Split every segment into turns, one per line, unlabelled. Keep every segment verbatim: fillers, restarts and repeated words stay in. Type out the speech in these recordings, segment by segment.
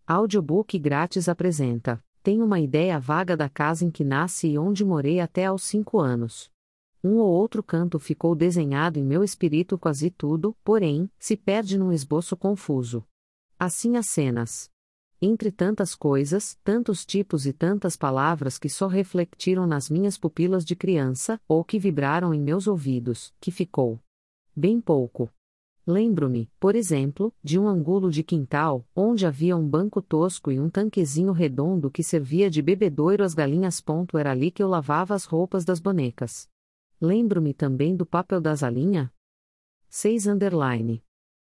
Audiobook grátis apresenta. Tenho uma ideia vaga da casa em que nasci e onde morei até aos cinco anos. Um ou outro canto ficou desenhado em meu espírito quase tudo, porém, se perde num esboço confuso. Assim as cenas. Entre tantas coisas, tantos tipos e tantas palavras que só refletiram nas minhas pupilas de criança, ou que vibraram em meus ouvidos, que ficou bem pouco. Lembro-me, por exemplo, de um ângulo de quintal, onde havia um banco tosco e um tanquezinho redondo que servia de bebedouro às galinhas. Era ali que eu lavava as roupas das bonecas. Lembro-me também do papel da asalinha. seis underline.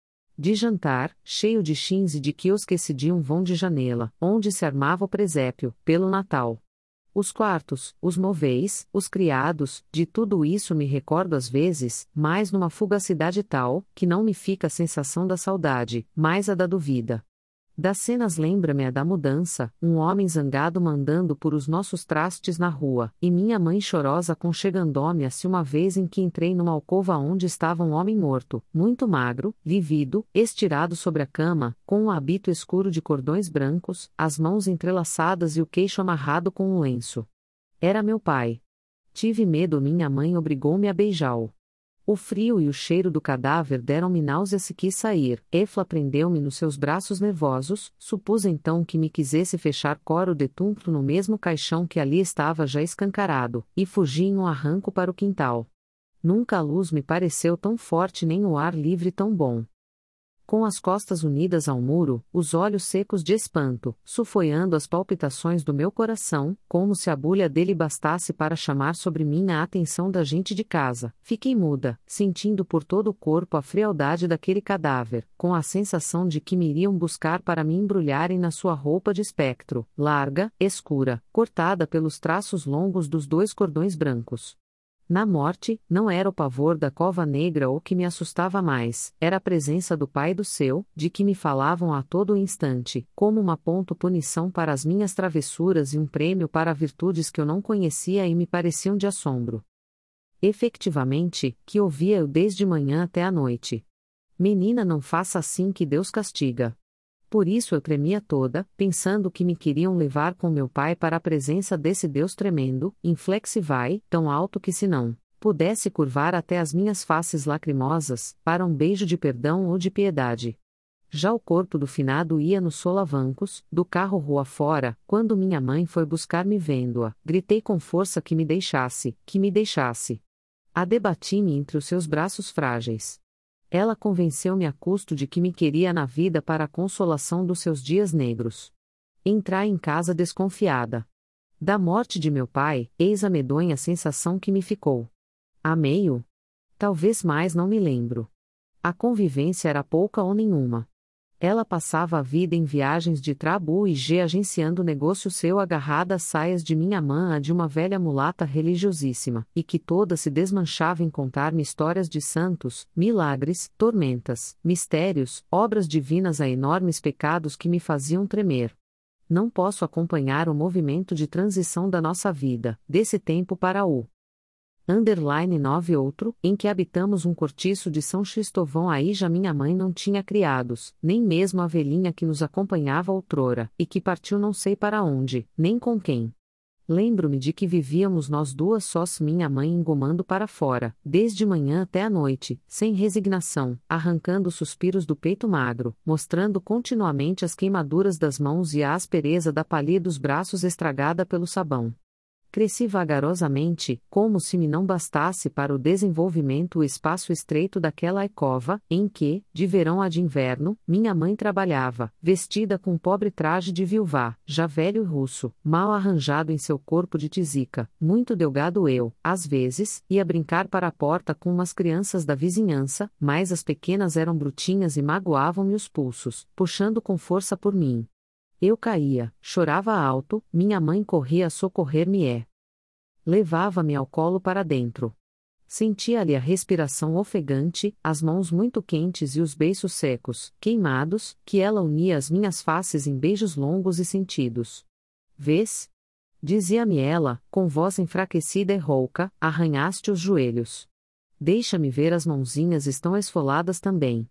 De jantar, cheio de chins e de quiosque de um vão de janela, onde se armava o presépio, pelo Natal. Os quartos, os móveis, os criados, de tudo isso me recordo às vezes, mas numa fugacidade tal, que não me fica a sensação da saudade, mas a da dúvida. Das cenas lembra-me a da mudança, um homem zangado mandando por os nossos trastes na rua, e minha mãe chorosa aconchegando-me-se uma vez em que entrei numa alcova onde estava um homem morto, muito magro, lívido, estirado sobre a cama, com um hábito escuro de cordões brancos, as mãos entrelaçadas e o queixo amarrado com um lenço. Era meu pai. Tive medo, minha mãe obrigou-me a beijá-lo. O frio e o cheiro do cadáver deram-me náuseas e quis sair. Efla prendeu-me nos seus braços nervosos, supus então que me quisesse fechar coro detunto no mesmo caixão que ali estava já escancarado, e fugi em um arranco para o quintal. Nunca a luz me pareceu tão forte nem o ar livre tão bom. Com as costas unidas ao muro, os olhos secos de espanto, sufoiando as palpitações do meu coração, como se a bulha dele bastasse para chamar sobre mim a atenção da gente de casa, fiquei muda, sentindo por todo o corpo a frialdade daquele cadáver, com a sensação de que me iriam buscar para me embrulharem na sua roupa de espectro, larga, escura, cortada pelos traços longos dos dois cordões brancos. Na morte, não era o pavor da cova negra o que me assustava mais, era a presença do pai do seu, de que me falavam a todo o instante, como uma ponto punição para as minhas travessuras e um prêmio para virtudes que eu não conhecia e me pareciam de assombro. Efectivamente, que ouvia-eu desde manhã até a noite. Menina, não faça assim que Deus castiga. Por isso eu tremia toda, pensando que me queriam levar com meu pai para a presença desse Deus tremendo, inflexivai, tão alto que se não pudesse curvar até as minhas faces lacrimosas, para um beijo de perdão ou de piedade. Já o corpo do finado ia nos solavancos, do carro rua fora, quando minha mãe foi buscar-me vendo-a, gritei com força que me deixasse, que me deixasse. A debati-me entre os seus braços frágeis. Ela convenceu-me a custo de que me queria na vida para a consolação dos seus dias negros. Entrai em casa desconfiada. Da morte de meu pai, eis a medonha sensação que me ficou. Amei-o? Talvez mais não me lembro. A convivência era pouca ou nenhuma. Ela passava a vida em viagens de trabu e G agenciando negócio seu agarrada às saias de minha mãe a de uma velha mulata religiosíssima, e que toda se desmanchava em contar-me histórias de santos, milagres, tormentas, mistérios, obras divinas a enormes pecados que me faziam tremer. Não posso acompanhar o movimento de transição da nossa vida, desse tempo para o Underline nove outro, em que habitamos um cortiço de São Cristóvão. Aí já minha mãe não tinha criados, nem mesmo a velhinha que nos acompanhava outrora, e que partiu não sei para onde, nem com quem. Lembro-me de que vivíamos nós duas sós, minha mãe engomando para fora, desde manhã até a noite, sem resignação, arrancando suspiros do peito magro, mostrando continuamente as queimaduras das mãos e a aspereza da palha dos braços estragada pelo sabão. Cresci vagarosamente, como se me não bastasse para o desenvolvimento o espaço estreito daquela alcova, em que, de verão a de inverno, minha mãe trabalhava, vestida com um pobre traje de viuvá, já velho e russo, mal arranjado em seu corpo de tisica, muito delgado. Eu, às vezes, ia brincar para a porta com umas crianças da vizinhança, mas as pequenas eram brutinhas e magoavam-me os pulsos, puxando com força por mim. Eu caía, chorava alto, minha mãe corria a socorrer-me. Levava-me ao colo para dentro. Sentia-lhe a respiração ofegante, as mãos muito quentes e os beiços secos, queimados, que ela unia às minhas faces em beijos longos e sentidos. Vês? Dizia-me ela, com voz enfraquecida e rouca, arranhaste os joelhos. Deixa-me ver, as mãozinhas estão esfoladas também.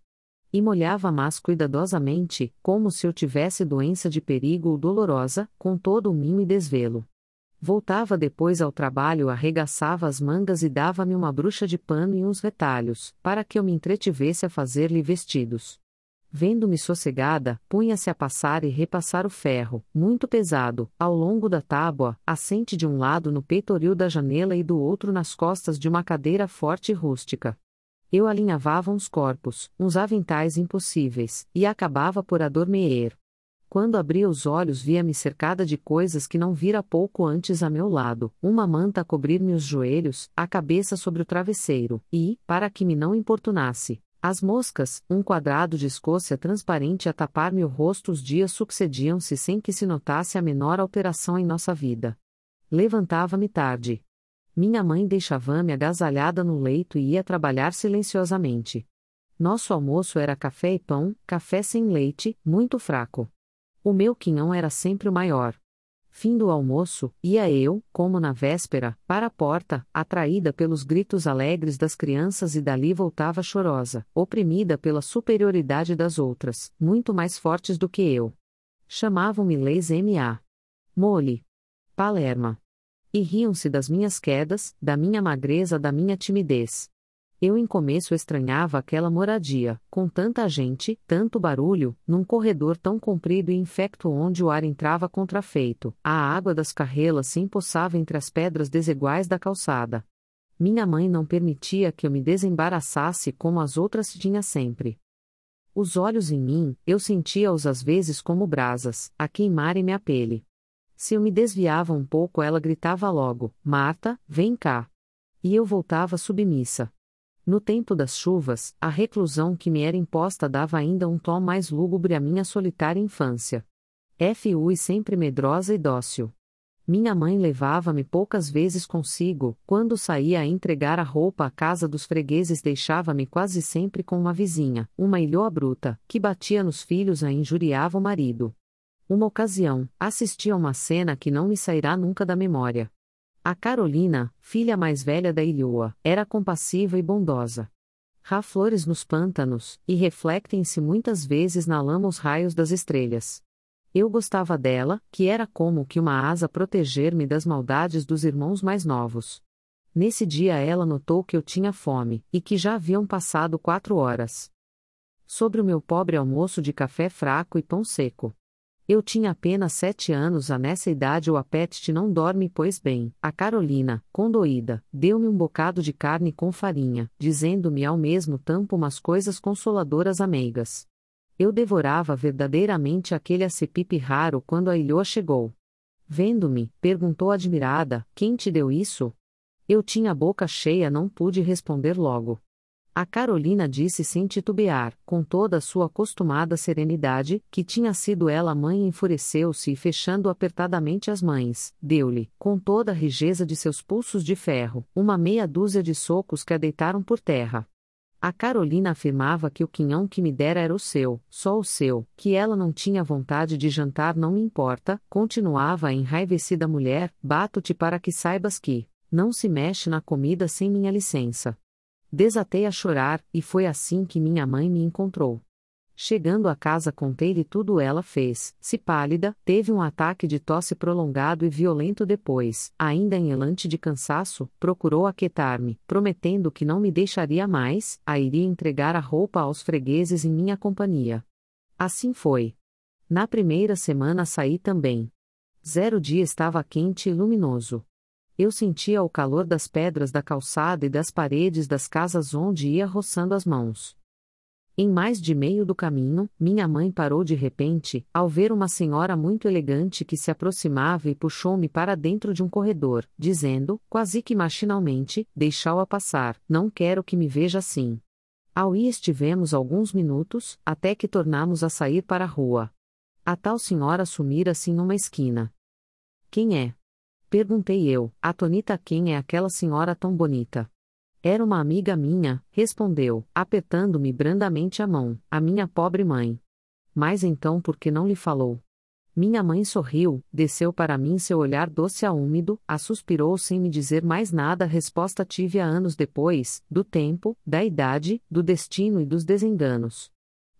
E molhava-mas cuidadosamente, como se eu tivesse doença de perigo ou dolorosa, com todo o mimo e desvelo. Voltava depois ao trabalho, arregaçava as mangas e dava-me uma bruxa de pano e uns retalhos, para que eu me entretivesse a fazer-lhe vestidos. Vendo-me sossegada, punha-se a passar e repassar o ferro, muito pesado, ao longo da tábua, assente de um lado no peitoril da janela e do outro nas costas de uma cadeira forte e rústica. Eu alinhavava uns corpos, uns aventais impossíveis, e acabava por adormecer. Quando abria os olhos via-me cercada de coisas que não vira pouco antes a meu lado, uma manta a cobrir-me os joelhos, a cabeça sobre o travesseiro, e, para que me não importunasse, as moscas, um quadrado de Escócia transparente a tapar-me o rosto. Os dias sucediam-se sem que se notasse a menor alteração em nossa vida. Levantava-me tarde. Minha mãe deixava-me agasalhada no leito e ia trabalhar silenciosamente. Nosso almoço era café e pão, café sem leite, muito fraco. O meu quinhão era sempre o maior. Fim do almoço, ia eu, como na véspera, para a porta, atraída pelos gritos alegres das crianças, e dali voltava chorosa, oprimida pela superioridade das outras, muito mais fortes do que eu. Chamavam-me Leis M A Mole. Palerma. E riam-se das minhas quedas, da minha magreza, da minha timidez. Eu em começo estranhava aquela moradia, com tanta gente, tanto barulho, num corredor tão comprido e infecto onde o ar entrava contrafeito, a água das carrelas se empoçava entre as pedras desiguais da calçada. Minha mãe não permitia que eu me desembaraçasse como as outras tinha sempre. Os olhos em mim, eu sentia-os às vezes como brasas, a queimarem-me a pele. Se eu me desviava um pouco, ela gritava logo: Marta, vem cá. E eu voltava submissa. No tempo das chuvas, a reclusão que me era imposta dava ainda um tom mais lúgubre à minha solitária infância. Fui sempre medrosa e dócil. Minha mãe levava-me poucas vezes consigo, quando saía a entregar a roupa à casa dos fregueses deixava-me quase sempre com uma vizinha, uma ilhoa bruta, que batia nos filhos e injuriava o marido. Uma ocasião, assisti a uma cena que não me sairá nunca da memória. A Carolina, filha mais velha da ilhoa, era compassiva e bondosa. Há flores nos pântanos, e reflectem-se muitas vezes na lama os raios das estrelas. Eu gostava dela, que era como que uma asa proteger-me das maldades dos irmãos mais novos. Nesse dia ela notou que eu tinha fome, e que já haviam passado quatro horas. Sobre o meu pobre almoço de café fraco e pão seco. Eu tinha apenas sete anos. A nessa idade o apetite não dorme, pois bem, a Carolina, condoída, deu-me um bocado de carne com farinha, dizendo-me ao mesmo tempo umas coisas consoladoras ameigas. Eu devorava verdadeiramente aquele acepipe raro quando a ilhoa chegou. Vendo-me, perguntou admirada: quem te deu isso? Eu tinha a boca cheia, não pude responder logo. A Carolina disse sem titubear, com toda a sua acostumada serenidade, que tinha sido ela a mãe. Enfureceu-se e, fechando apertadamente as mães, deu-lhe, com toda a rijeza de seus pulsos de ferro, uma meia dúzia de socos que a deitaram por terra. A Carolina afirmava que o quinhão que me dera era o seu, só o seu, que ela não tinha vontade de jantar. Não me importa, continuava a enraivecida mulher, bato-te para que saibas que não se mexe na comida sem minha licença. Desatei a chorar, e foi assim que minha mãe me encontrou. Chegando a casa contei-lhe tudo. Ela fez, se pálida, teve um ataque de tosse prolongado e violento. Depois, ainda em elante de cansaço, procurou aquietar-me, prometendo que não me deixaria mais, a iria entregar a roupa aos fregueses em minha companhia. Assim foi. Na primeira semana saí também. Zero dia estava quente e luminoso. Eu sentia o calor das pedras da calçada e das paredes das casas onde ia roçando as mãos. Em mais de meio do caminho, minha mãe parou de repente, ao ver uma senhora muito elegante que se aproximava, e puxou-me para dentro de um corredor, dizendo, quase que machinalmente: deixa-o passar, não quero que me veja assim. Ao ir estivemos alguns minutos, até que tornamos a sair para a rua. A tal senhora sumira-se em uma esquina. Quem é? Perguntei eu, atonita. Quem é aquela senhora tão bonita? Era uma amiga minha, respondeu, apertando-me brandamente a mão, a minha pobre mãe. Mas então por que não lhe falou? Minha mãe sorriu, desceu para mim seu olhar doce a úmido, a suspirou sem me dizer mais nada. A resposta tive a anos depois, do tempo, da idade, do destino e dos desenganos.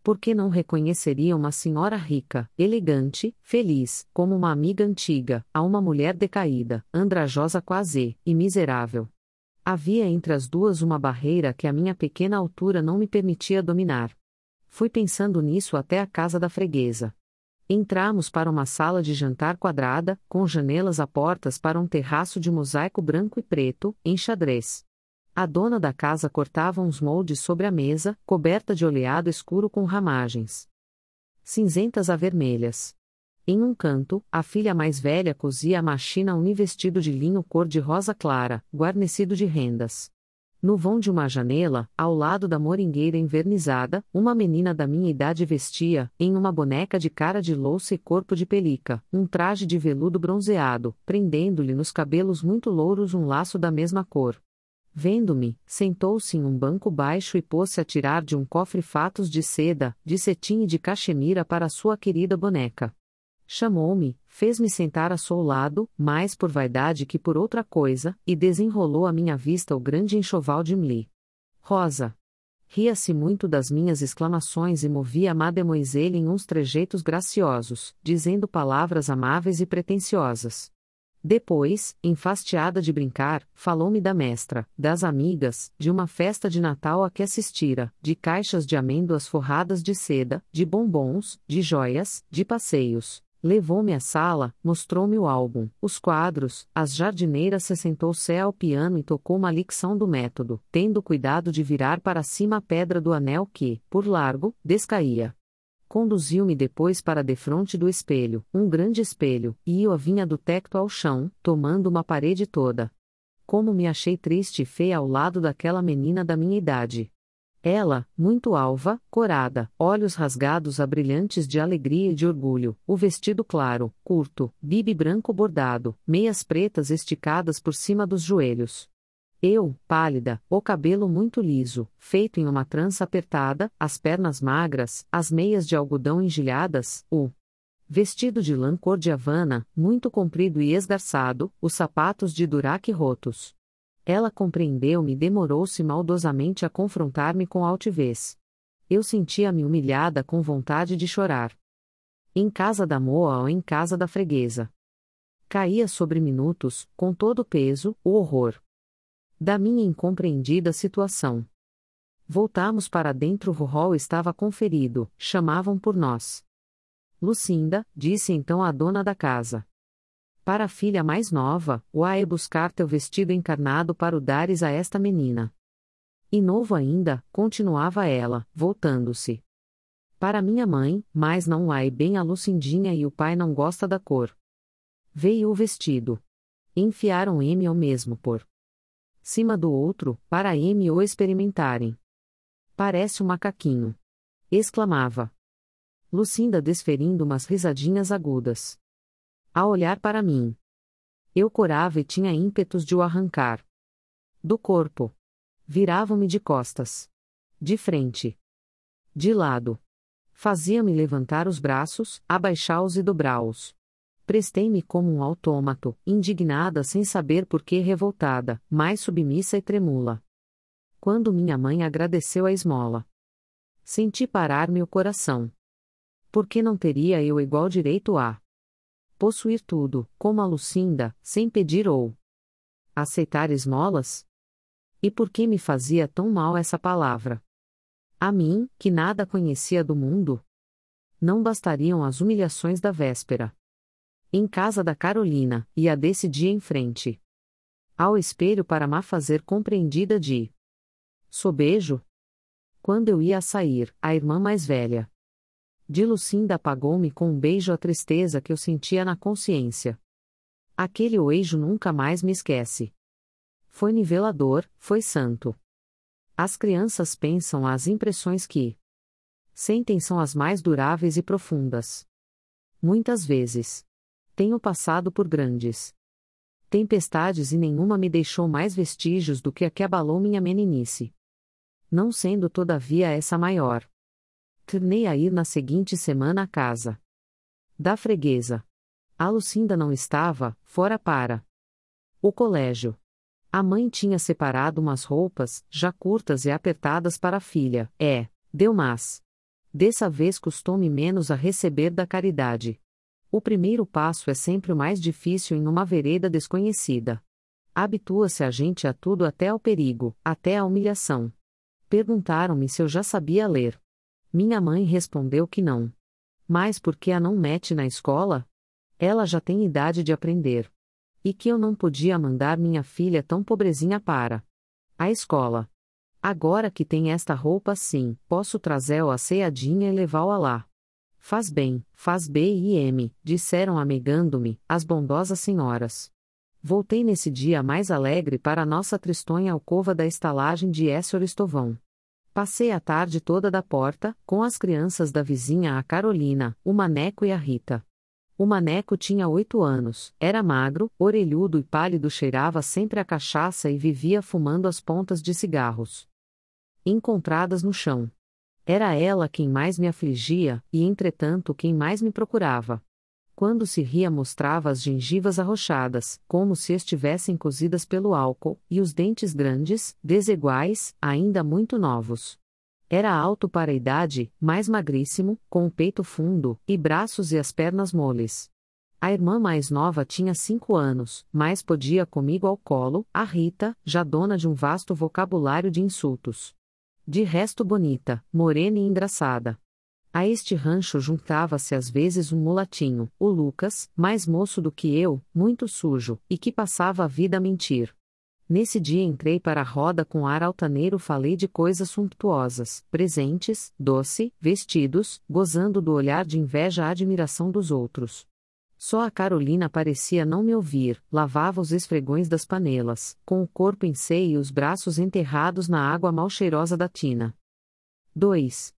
Por que não reconheceria uma senhora rica, elegante, feliz, como uma amiga antiga, a uma mulher decaída, andrajosa quase, e miserável? Havia entre as duas uma barreira que a minha pequena altura não me permitia dominar. Fui pensando nisso até a casa da freguesa. Entramos para uma sala de jantar quadrada, com janelas a portas para um terraço de mosaico branco e preto, em xadrez. A dona da casa cortava uns moldes sobre a mesa, coberta de oleado escuro com ramagens cinzentas a vermelhas. Em um canto, a filha mais velha cosia à machina um vestido de linho cor-de-rosa clara, guarnecido de rendas. No vão de uma janela, ao lado da moringueira envernizada, uma menina da minha idade vestia, em uma boneca de cara de louça e corpo de pelica, um traje de veludo bronzeado, prendendo-lhe nos cabelos muito louros um laço da mesma cor. Vendo-me, sentou-se em um banco baixo e pôs-se a tirar de um cofre fatos de seda, de cetim e de caxemira para sua querida boneca. Chamou-me, fez-me sentar a seu lado, mais por vaidade que por outra coisa, e desenrolou à minha vista o grande enxoval de Mli. Rosa. Ria-se muito das minhas exclamações e movia a mademoiselle em uns trejeitos graciosos, dizendo palavras amáveis e pretensiosas. Depois, enfastiada de brincar, falou-me da mestra, das amigas, de uma festa de Natal a que assistira, de caixas de amêndoas forradas de seda, de bombons, de joias, de passeios. Levou-me à sala, mostrou-me o álbum, os quadros, as jardineiras, se sentou-se ao piano e tocou uma lição do método, tendo cuidado de virar para cima a pedra do anel que, por largo, descaía. Conduziu-me depois para defronte do espelho, um grande espelho, e eu a vinha do teto ao chão, tomando uma parede toda. Como me achei triste e feia ao lado daquela menina da minha idade. Ela, muito alva, corada, olhos rasgados a brilhantes de alegria e de orgulho, o vestido claro, curto, bibe branco bordado, meias pretas esticadas por cima dos joelhos. Eu, pálida, o cabelo muito liso, feito em uma trança apertada, as pernas magras, as meias de algodão engilhadas, o vestido de lã cor de havana, muito comprido e esgarçado, os sapatos de duraque rotos. Ela compreendeu-me e demorou-se maldosamente a confrontar-me com altivez. Eu sentia-me humilhada com vontade de chorar. Em casa da moa ou em casa da freguesa. Caía sobre minutos, com todo o peso, o horror da minha incompreendida situação. Voltamos para dentro. O rol estava conferido, chamavam por nós. Lucinda, disse então a dona da casa. Para a filha mais nova, vai buscar teu vestido encarnado para o dares a esta menina. E novo ainda, continuava ela, voltando-se. Para minha mãe, mas não vai bem a Lucindinha e o pai não gosta da cor. Veio o vestido. Enfiaram M ao mesmo por cima do outro, para M o experimentarem. Parece um macaquinho. Exclamava Lucinda, desferindo umas risadinhas agudas. A olhar para mim. Eu corava e tinha ímpetos de o arrancar do corpo. Viravam-me de costas. De frente. De lado. Fazia-me levantar os braços, abaixá-os e dobrá-os. Prestei-me como um autômato, indignada sem saber por que revoltada, mais submissa e tremula. Quando minha mãe agradeceu a esmola, senti parar-me o coração. Por que não teria eu igual direito a possuir tudo, como a Lucinda, sem pedir ou aceitar esmolas? E por que me fazia tão mal essa palavra? A mim, que nada conhecia do mundo? Não bastariam as humilhações da véspera em casa da Carolina, e a desse dia em frente. Ao espelho para ma fazer compreendida de sobejo. Quando eu ia a sair, a irmã mais velha de Lucinda apagou-me com um beijo a tristeza que eu sentia na consciência. Aquele oejo nunca mais me esquece. Foi nivelador, foi santo. As crianças pensam as impressões que sentem são as mais duráveis e profundas. Muitas vezes tenho passado por grandes tempestades e nenhuma me deixou mais vestígios do que a que abalou minha meninice. Não sendo todavia essa maior. Tornei a ir na seguinte semana à casa da freguesa. A Lucinda não estava, fora para o colégio. A mãe tinha separado umas roupas, já curtas e apertadas para a filha, é, deu mas Dessa vez custou-me menos a receber da caridade. O primeiro passo é sempre o mais difícil em uma vereda desconhecida. Habitua-se a gente a tudo até ao perigo, até a humilhação. Perguntaram-me se eu já sabia ler. Minha mãe respondeu que não. Mas por que a não mete na escola? Ela já tem idade de aprender. E que eu não podia mandar minha filha tão pobrezinha para a escola. Agora que tem esta roupa sim, posso trazê-o asseadinha e levá-o lá. Faz bem, faz B e M, disseram amigando-me, as bondosas senhoras. Voltei nesse dia mais alegre para a nossa tristonha alcova da estalagem de Éssor Estovão. Passei a tarde toda da porta, com as crianças da vizinha a Carolina, o Maneco e a Rita. O Maneco tinha oito anos, era magro, orelhudo e pálido, cheirava sempre a cachaça e vivia fumando as pontas de cigarros encontradas no chão. Era ela quem mais me afligia, e entretanto quem mais me procurava. Quando se ria mostrava as gengivas arroxadas, como se estivessem cozidas pelo álcool, e os dentes grandes, desiguais, ainda muito novos. Era alto para a idade, mais magríssimo, com o peito fundo, e braços e as pernas moles. A irmã mais nova tinha cinco anos, mas podia comigo ao colo, a Rita, já dona de um vasto vocabulário de insultos. De resto bonita, morena e engraçada. A este rancho juntava-se às vezes um mulatinho, o Lucas, mais moço do que eu, muito sujo, e que passava a vida a mentir. Nesse dia entrei para a roda com ar altaneiro, falei de coisas suntuosas, presentes, doce, vestidos, gozando do olhar de inveja e admiração dos outros. Só a Carolina parecia não me ouvir, lavava os esfregões das panelas, com o corpo em seio e os braços enterrados na água mal cheirosa da tina. dois.